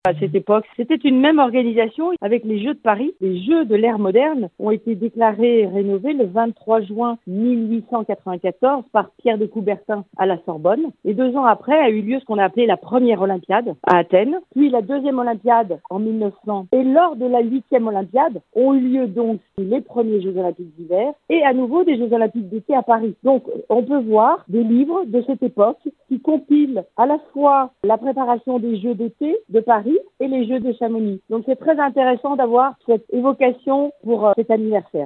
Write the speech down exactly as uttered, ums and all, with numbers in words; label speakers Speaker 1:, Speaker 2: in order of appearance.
Speaker 1: À cette époque, c'était une même organisation avec les Jeux de Paris. Les Jeux de l'ère moderne ont été déclarés et rénovés le vingt-trois juin mille huit cent quatre-vingt-quatorze par Pierre de Coubertin à la Sorbonne. Et deux ans après a eu lieu ce qu'on a appelé la première Olympiade à Athènes, puis la deuxième Olympiade en mille neuf cents. Et lors de la huitième Olympiade ont eu lieu donc les premiers Jeux olympiques d'hiver et à nouveau des Jeux olympiques d'été à Paris. Donc on peut voir des livres de cette époque qui compilent à la fois la préparation des Jeux d'été de Paris et les Jeux de Chamonix. Donc c'est très intéressant d'avoir cette évocation pour euh, cet anniversaire.